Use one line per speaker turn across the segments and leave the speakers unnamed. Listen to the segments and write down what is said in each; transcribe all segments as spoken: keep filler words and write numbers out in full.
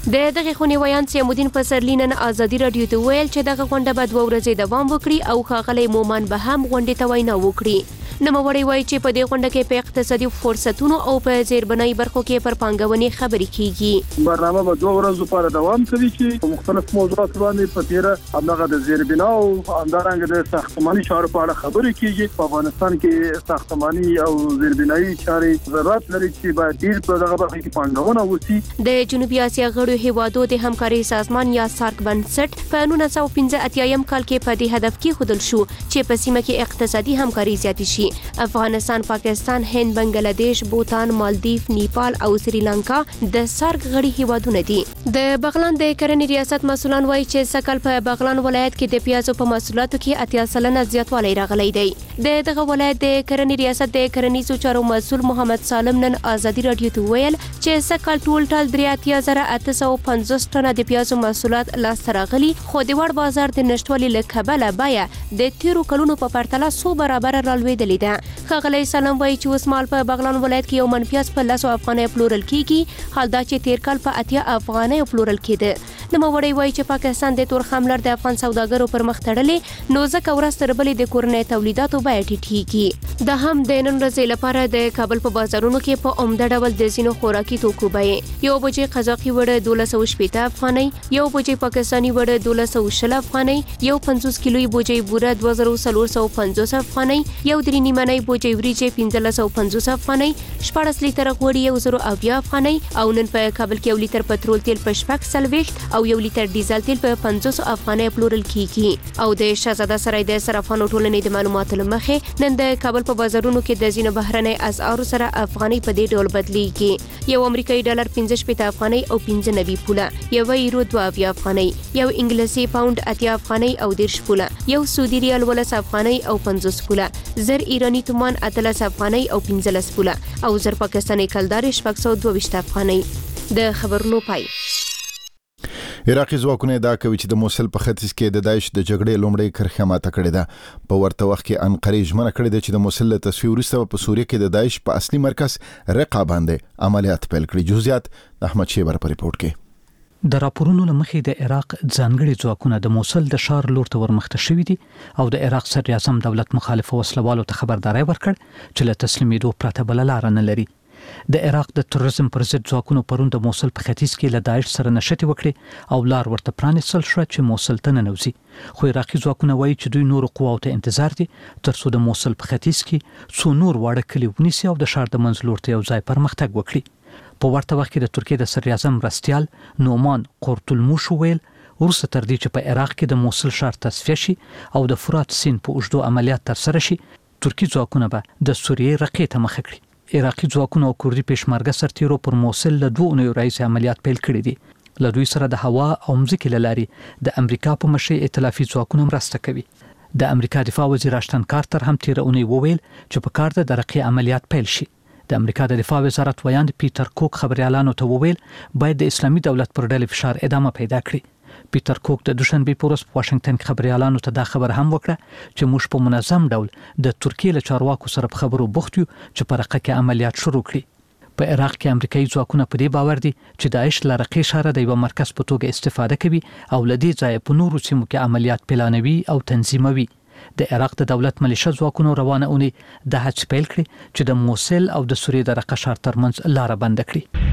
د دغه خونې ویان سیمودین پسرلی نن ازادي راډیو ته ویل چې دغه غونډه به دوه ورځې دوام وکړي او ښاغلی مومن به هم غونډې ته وینا وکړي. نوموړی وایي چې په دې غونډه کې په اقتصادي فرصتونو او په زیربنایي برخو کې پر پانګونې خبرې کیږي.
برنامه به دوه ورځې لپاره دوام کوي چې په مختلف موضوعات باندې په تیره همدغه د زیربنا او همدارنګه د ساختماني چارو په اړه خبرې کیږي. په افغانستان کې ساختماني او زیربنایي چارې ضرورت لري چې باید ډیر په دغه برخه کې پانګونه وشي.
د جنوبي اسیا غړو هیوادو د همکاري سازمان یا سارک بنسټ په نولس سوه پنځه اتیا کال کې په دې هدف کې خودل شو چې په سیمه کې اقتصادي همکاري زیات شي. افغانستان، پاکستان، هند، بنگلاديش، بوتان، مالدیف، نیپال او سریلانکا د سارک غړي هیوادونه دي. د بغلان د کرنې ریاست مسؤلان وایي چې سکل په بغلان ولایت کې د پیازو په محصولاتو کې اتیا سلنه زیاتوالی راغلی دی. د دغه ولایت د کرنې ریاست د کرنیزو چارو مسؤل محمد سالم نن ازادي راډیو ته ویل چې سکل ټول ټال درې اتیا زره اته سوه پنځوس ټنه د پیازو محصولات لاسته راغلي، خو د وړ بازار د نشټوالي له کبله بیه د تیرو کلونو په پرتله څو برابره رالوېدلې ده. ښاغلی سالم وایي چې اوس مال په بغلان ولایت کې یو من پیاز په لسو افغانیو پلورل کیږي، حال دا چې تیر کال په اتیا افغانیو پلورل کېده. نوموړی وایي چې پاکستان د تور خملر د افغان سوداګرو پر مخ تړلې، نو ځکه ورځ تر بلې د کورنۍ تولیداتو بیه ټیټېږي. دا هم د نن ورځې لپاره د کابل په بازارونو کې په عمده ډول د ځینو خوراکي توکو بیې یو بوجۍ قزاقي وړه دولس سوه شپېته افغانۍ، یو بوجۍ پاکستاني وړه دولس سوه شل افغانۍ، یو پنځوس کیلوي بوجۍ بوره دوه زره څلور سوه پنځوس افغانۍ، یو درې نیمنۍ بوجۍ وریجې پنځلس سوه پنځوس افغانۍ، شپاړس لیتره غوړي یو زر اویا افغانۍ، او نن په کابل کې یو لیتر پټرول تیل په شپږ څلوېښت او یو لیتر ډیزل تیل په پنځوس افغانۍ پلورل کیږي. او د شهزاده سرای د صرافانو ټولنې د معلوماتو له مخې نن د کابل په بازارونو کې د ځینو بهرنۍ اسعارو سره افغانۍ په دې ډول بدلیږي. یو امریکایي ډالر پنځه شپېته افغانۍ او پنځه نوي پوله، یو یورو دوه اویا افغانۍ، یو انګلیسي پاوند اتیا افغانۍ او دېرش پوله، یو سعودي ریال ولس افغانۍ او پنځوس پوله، زر ایرانی تومان اتلس افغانۍ او پنځلس پوله، او زر پاکستاني کلدار شپږ سوه دوه ویشت افغانۍ. د خبرونو پای.
عراقي ځواکونه ادعا کوي چې د موصل په ختیځ کې د داعش د جګړې لومړۍ کرښه ماته کړې ده. په ورته وخت کې انقرې ژمنه کړې ده چې د موصل له تصفیې وروسته په سوریه کې د داعش په اصلي مرکز رقه باندې عملیات پیل کړي. جزئیات د احمد شیبر په ریپورت کې.
د راپورونو لمخې د عراق ځانګړي ځواکونه د موصل د ښار لور ته ورمخته شوي دي او د عراق صدر اعظم دولت مخالف وسلوالو ته خبرداري ورکړ چې له تسلیمېدو پرته بل لار نه لري. د عراق د تروریزم پر ضد ځواکونو پرون د موصل په ختیځ کې له داعش سره نښتې وکړې او لار ورته پرانیستل شوه چې موصل ته ننوځي. خو عراقي ځواکونه وایي چې دوی نورو قواو ته انتظار دي ترڅو د موصل په ختیځ کې څو نور واړه کلي ونیسي او د ښار د منځ لور ته یو ځای پرمختګ وکړي. په ورته وخت کې د ترکیې د صدر اعظم مرستیال نومان قرطلموش ویل وروسته تر دې چې په عراق کې د موصل ښار تصفیه شي او د فرات سیند په اوږدو عملیات ترسره شي، ترکي ځواکونه به د سوریې رقې ته مخه کړي. عراقي ځواکونو او کردي پېشمرګه سرتیرو پر موصل له دوه اونیو راهیسې عملیات پیل کړي دي. له دوی سره د هوا او مځکې له لارې د امریکا په مشرۍ ائتلافي ځواکونه مرسته کوي. د امریکا دفاع وزیر اشتن کارتر هم تیره اونۍ وویل چې په کار ده د رقې عملیات پیل شي. د امریکا د دفاع وزارت ویاند پیټر کوک خبريالانو ته وویل باید د اسلامي دولت پر ډلې فشار ادامه پیدا کړي. پیټر کوک د دوشنبه په ورځ په واشنگټن کې خبريالانو ته دا خبر هم وکړه چې موږ په منظم ډول د ترکیې له چارواکو سره په خبرو بوخت یو چې په رقه کې عملیات شروع کړي. په عراق کې امریکایي ځواکونه په دې باور دي چې داعش له رقې ښاره د یو مرکز په توګه استفاده کوي او له دې ځایه په نورو سیمو کې عملیات پلانوي او تنظیموي. د عراق د دولت ملیشه ځواکونو روانه اونۍ د هڅې پیل کړي چې د موصل او د سوریې د رقه ښار ترمنځ لاره بنده کړي.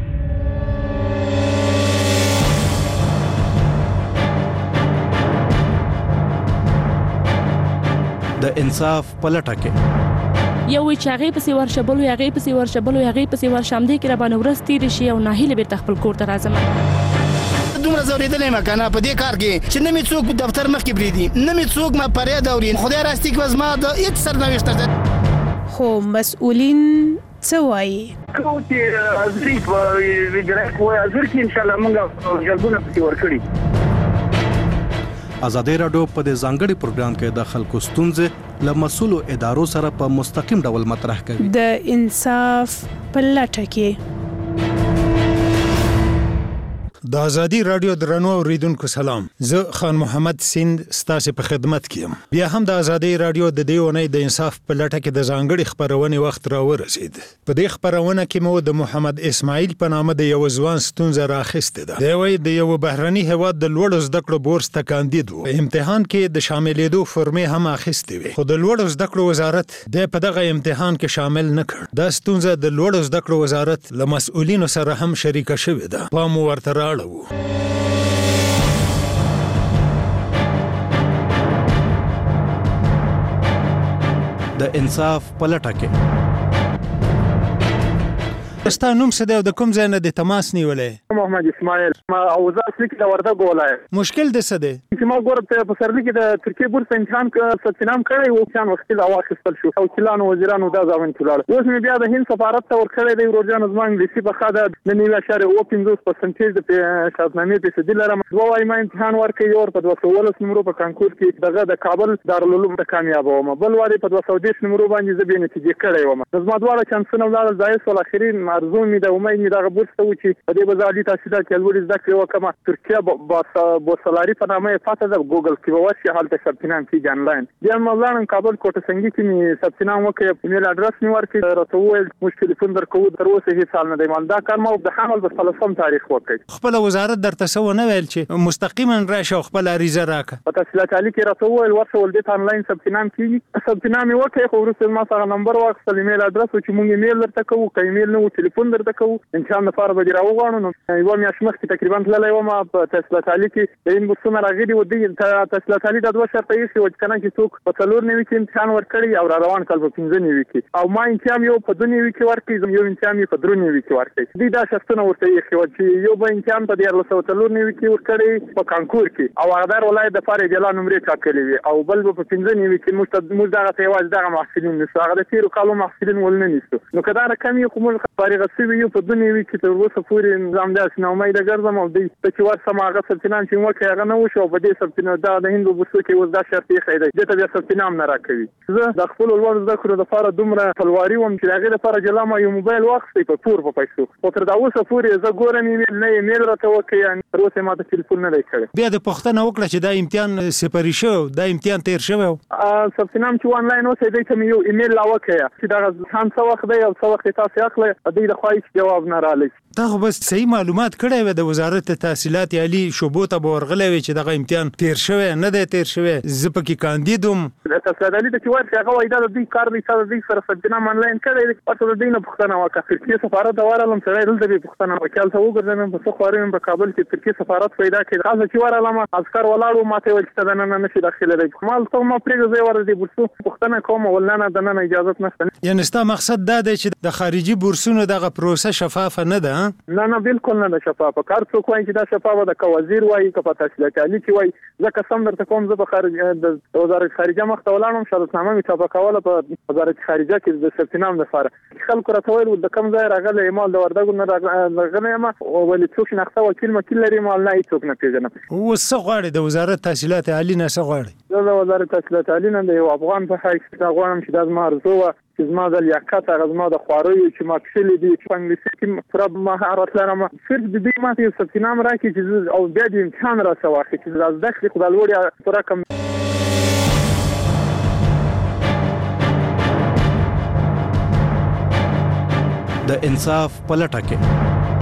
د انصاف پلټه کې
یو وی چې هغه پسې ورشبلو هغه پسې ورشبلو هغه پسې ورشمدې کې را باندې ورس تیر شي او ناهیله بیرته خپل کور ته راځم.
دومره زوریدلې مکانه په دې کار کې چې نه می څوک دفتر مخ کې بریدي نه می څوک ما پرې دورین خدای راستي کې وزما د هیڅ سرنوشت ده.
خو مسؤلین څه وایي؟
کوم چې ازري وګړي کوی ازر کې ان شاء الله موږ جلبونه پکې ورکړي.
ازادي راډیو په دې ځانګړي پروګرام کې د خلکو ستونزې له مسؤلو ادارو سره په مستقیم ډول مطرح کوي.
د انصاف په لټه کې
د ازادي رادیو درنو اوریدونکو سلام. زه خان محمد سیند ستاسو په خدمت کې یم. بیا هم د ازادي رادیو د دې ونې د انصاف په لټه کې د ځانګړي خبرونې وخت را ورسید. په دې خبرونه کې مو د محمد اسماعیل په نامه د یو ځوان ستونزه راخسته ده. دی وایي د یو بهرني هیواد د لوړو زده کړو بورس ته کاندید و. امتحان کې د شاملېدو فرمې هم اخیستې وي، خو د لوړو زده کړو وزارت د په دغه امتحان کې شامل نه کړ. دا ستونزه د لوړو زده کړو وزارت له مسؤلینو سره هم شریکه شوې ده. پام ورته راړو.
د انصاف پلټه کې
ستا نوم څه دی او د کوم ځای نه د تماس نیولې؟
محمد اسماعیل. ما اوزار اصلي کې د وردګ ولایت.
مشکل د څه دی؟
چې ما ګوره په سرلي کې د ترکیې بورس امتحان ثبت نام کړی و، امتحان وختي لا واخیستل شو او وکیلانو وزیرانو دا ځوان ټولار. اوس مې بیا د هند سفارت ته ورکړی دی ورجان زما انګلیسي په خاطر د نیو اشاره او پنځوس پرسنټیج د شاهنامې په سدي لرم. دوه وايي ما امتحان ورکړی او په دوه سوه ولس نمبر په کانکور کې دغه د کابل دارالعلوم ته کامیاب وم. بل واري په دوه سوه دېرش نمبر باندې زه به نتیجې کړی وم. زما دواړه چانسونه ولاړ ځای سول اخرین ارزو مې د امید مې دغه بورس ته و چې په دې به زه عالي تحصیلات کې لوړې زده کړې وکړم. ترکیه بورسلاري په نامه یې پاته ده، ګوګل کې به ورشي، هلته ثبت نام کېږي انلاین. بیا مې ولاړم کابل کوټه سنګي کې مې ثبت نام وکړ، ایمیل اډرس مې ورکړ، راته وویل موږ ټلیفون درکوو. تر اوسه هېڅ حال نه دی مال. دا کار ما د حمل په څلورم تاریخ وکړ.
خپله وزارت درته څه ونه ویل چې مستقیما راشه او خپله عریضه راکړه؟
په تحصیلات عالي کې راته وویل ورشه ول دې ته انلاین ثبت نام کېږي. ثبت نام یې وکړ، خو وروسته ما څخه نمبر واخیستل، ایمیل اډرس و چې موږ ایمیل درته کوو، که ایمیل نه و ټلیفون درته کوو. امتحان لپاره به دې راوغواړو. نو یوه میاشت مخکې تقریبا تللی وم په تحصیلات عالي کې د هند بورسونه راغلي وو. دوی تحصیلات عالي دا دوه شرطه ایښي وو چې که نه چې څوک په څلور نوي کې امتحان ورکړي او را روان کال په پنځه نوي کې، او ما امتحان یو په دوه نوي کې ورکړي، یو امتحان یې په درې نوي کې ورکړي. دوی دا شرطونه ورته ایښي وو چې یو به امتحان په دیارلس سوه څلور نوي کې ورکړي په کانکور کې او هغه ولایت دپاره یې جلا نمرې ټاکلې وي، او بل به په پنځه نوي کې موږ ته موږ دغه ته یوازې دغه محصلین نیسو، هغه د تېرو کالو محصلین ولنه نیسو. نو که دا رقم یې خو موږ فارغه سوي یو په دوه نوي کې تر اوسه پورې نظام داسې ناامیده ګرځم او دوی ته چې ورسم هغه ثبت نام چې مې وکړی هغه نه وشو، او په دې ثبت نام دا د هندو بورسو کې اوس دا شرط ایښی دی، دې ته بیا ثبت نام نه راکوي. زه د خپلو لوړو زده کړو دپاره دومره تلواري وم چې د هغې دپاره جلا ما یو موبایل واخیستی په پور په پیسو، خو تر دا اوسه پورې زه ګورم ایمیل نه ایمیل راته وکړي، تر اوسه یې ما ته ټلیفون نه دی کړی.
بیا د پوښتنه وکړه چې دا امتحان سپري شوی، دا امتحان تېر شوی و؟
ثبت نام چې آنلاین اوسئ دی ته مې یو ایمیل لا وکړی چې دغه امتحان څه وخت دی او څه وخت یې تاسې اخلئ، دوی د خوا هېڅ جواب نه رالی.
تا خو بس صحیح معلومات کړی وی د وزارت تحصیلات عالي شعبو ته به ورغلی وی چې دغه امتحان تېر شوی نه دی تېر شوی، زه پکې کاندید وم.
د تحصیلات عالي ته چې ورشي هغه وایي دا د دوی کار دی، تا د دوی سره ثبت نام آنلاین کړی دی، ورته د دوی نه پوښتنه وکړه. ترکیې سفارت ته ورغلم، سړی دلته بې پوښتنه وکړه، هلته وګرځېدم په څه خواري مې په کابل کې ترکیې سفارت پیدا کړ. هلته چې ورغلم عسکر ولاړ و، ما ته یې ویل چې ته دننه نه شې داخلېدی. ما هلته ما پرېږده زه یې ورته د بورسو پوښتنه کوم، ول نه نه دننه اجازت نشته.
یعنې ستا مقصد دا دی چې د خارجي بورسونو دغه پروسه شفافه نه ده؟
نه نه بالکل نه ده شفافه. کار څوک وایي چې دا شفافه ده، که وزیر وایي که په تحصیلات عالي کې وایي. زه قسم درته کوم زه په خارج د وزارت خارجه مخ ته ولاړم، شهادتنامه مې چاپه کوله په وزارت خارجه کې د ثبت نام لپاره. خلکو راته ویل د کوم ځای راغلی یم، د وردګو نه راغلی یم، ولې څوک شناخته وکیل مکیل لري؟ ما نه هېڅوک نه پېژنم.
اوس څه غواړې د وزارت تحصیلات عالي نه څه غواړې؟
زه د وزارت تحصیلات عالي نه د یو افغان په حیث غواړم چې دا زما ارزو وه چې زما د لیاقت هغه زما د خواريو چې ما کښلي دي، چې په انګلیسي کې پوره مهارت لرم، صرف د دوی ما ته یو ثبت نام راکړي چې او بیا د امتحان راڅه واخلي چې دا زده کړې خو دا لوړ پوره کم.
د انصاف پلټه کې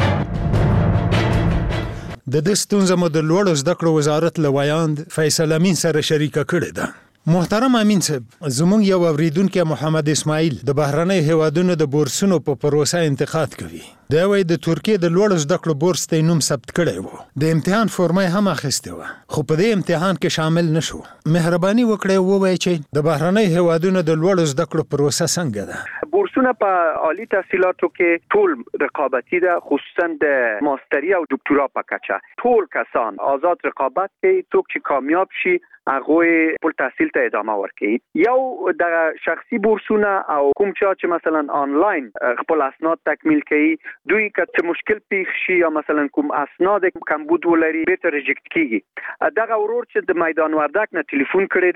د دې ستونزه مو د لوړو زده کړو وزارت له ویاند فیصل امین سره شریکه کړې ده. محترم امین صاحب، زموږ یو اوریدونکی محمد اسماعیل د بهرنۍ هیوادونو د بورسونو په پروسه انتقاد کوي. دا وایي د ترکیې د لوړو زده کړو بورس ته نوم ثبت کړی و، د امتحان فورمه هم اخیستې وه، خو په دې امتحان کې شامل نشو. مهرباني وکړئ ووایئ چې د بهرنۍ هیوادونو د لوړو زده کړو پروسه څنګه ده؟
بورسونه په عالی تحصیلاتو کې ټول رقابتي ده، خصوصا د ماستری او دکترا په کچه. ټول کسان آزاد رقابت کوي، څوک چې کامیاب شي هغه خپل تحصیل ته ادامه ورکړي. یو د شخصي بورسونه او کوم چا چې مثلا آنلاین خپل اسناد تکمیل کوي، دوی که مشکل پیښ شي یا مثلا کوم اسناد کمبود ولري بیرته ریجکټ کیږي. دغه ورور چې د میدان وردک نه ټلیفون کړی ده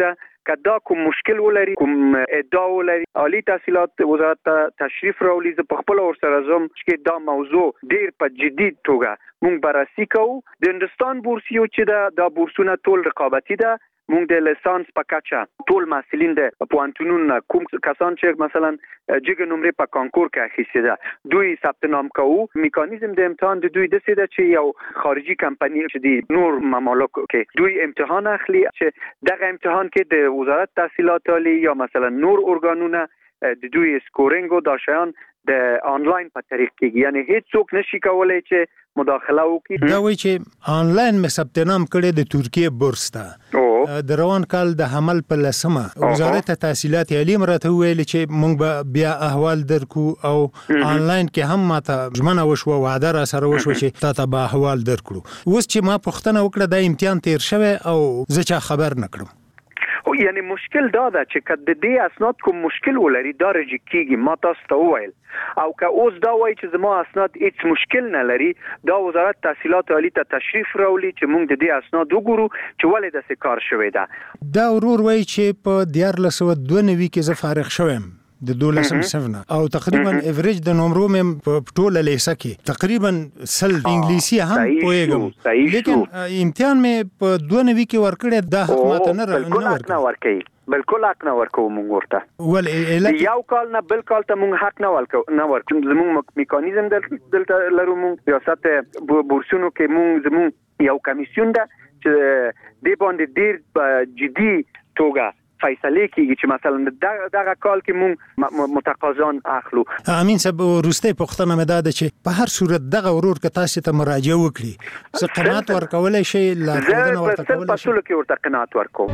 کدا کوم مشکل ولري کوم ادعا ولري عالی تحصیلات وزارت تشریف راولي ز په خپل ورسره زم چې دا موضوع ډیر په جدي توګه مونږ بررسي کوو د هندستان بورسیو چې دا بورسونه ټول رقابتي ده مونږ د لیسانس په کچه ټول محصلین د پوهنتونونو کوم کسان چې مثلا جګ نمرې په کانکور کې اخیستي ده دوی ثبت نام کوو میکانیزم د امتحان د دوی د څه ده چې یو خارجي کمپنی چې د نور ممالک کې دوی امتحان اخلي چې دغه امتحان کې د وزارت تحصیلات عالی یا مثلا نور ارګانونه د دوی سکورینګ او دا شیان د آنلاین په طریق کې یعنی هیڅ څوک نشي کولای چې مداخله وکړي
دا وایي چې آنلاین مې ثبت نام کړی د ترکیه بورس ته د روان کال د حمل په لسمه وزارت تحصیلات عالی مرته ویل چې موږ به بیا احوال درکو او آنلاین کې هم ماته ژمنه وشو وعده را سره وشو چې تاسو به احوال درکړو اوس چې ما پوښتنه وکړه د امتحان تیر شوه او زه چا خبر نکړم
او یعنی مشکل دا ده چې کله د دې اسناد کوم مشکل ولري دا رجی کیږي ما تاسو ته وویل او که اوس دا وایي چې زما اسناد هیڅ مشکل نه لري دا وزارت تحصیلات عالی ته تشریف راولي چې موږ د دې اسناد وګورو چې ولې د څه کار شوی ده
دا ورور وایي چې په دیار لسو دوه نوي کې زه فارغ شوم د دولسم صفنه او تقریبا ایوریج د نمرو مې په ټوله لیسه کې تقریبا سل انګلیسي هم پوهیږم لیکن امتحان مې په دوه نوي کې ورکړی دا حق ماته نه
ورکړي بالکل حق نه ورکو مونږ ورته
ول
یو کال نه بل کال ته مونږ حق نه ورکو نه ورکو زموږ میکانیزم دلته لرو مونږ ریاست بورسونو کې مونږ زموږ یو کمیسیون ده چې د باندې ډیر جدي توګه فیصله کیږي چې مثلا دغه کال کې مونږ متقاضان اخلو
امین صاحب روسته پښتنه مې ده چې په هر صورت دغه ورور که تاسو ته مراجعه وکړي څه قناعت ورکولای شي لا څنګه ورته کولای شي
په ټولو کې ورته قناعت ورکو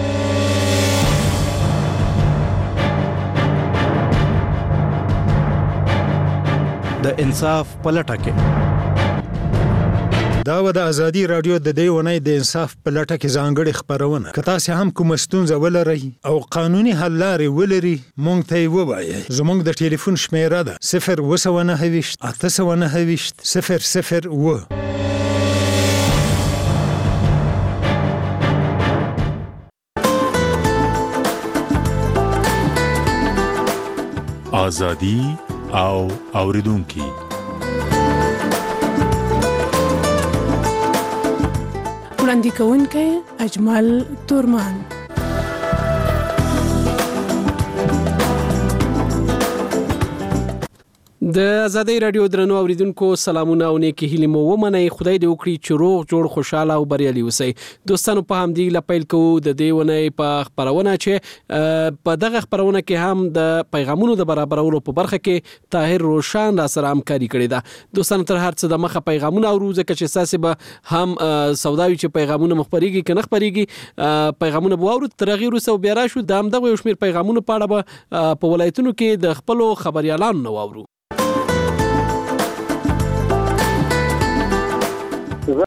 د انصاف پلټه کې
دا و د ازادي رادیو د دې ونې د انصاف پلټه کې ځانګړي خبرونه که تاسو هم کوم ستونزه ولرئ او قانوني حل لارې ولري مونږ ته ووایئ زموږ د ټلیفون شمیره ده صفر اووه نهه ویشت اته سوه نهه ویشت صفر صفر اووه
ازادي او اوریدونکو
وړاندې کوونکی اجمل تورمان
د ازادي رادیو درنو اوریدونکو سلامونه او نیکی هیله مو ومنئ خدای دې وکړي چې روغ جوړ خوشاله او بریالي اوسئ دوستانو په همدې لپیل کوو د دې ونې په خبرونه چې په دغه خبرونه کې هم د پیغامونو د برابرولو په برخه کې طاهر روشان را سره همکاري کړې ده دوستانو تر هر څه د مخه پیغامونه او روزه کې چې ساسي به هم سوداوي چې پیغامونه مخبريږي کنه خبريږي پیغامونه به ورو ترغیر وسو بیا را شو د هم دغه یو شمیر پیغامونه پاړه په ولایتونو کې د خپل خبريالانو نو اورو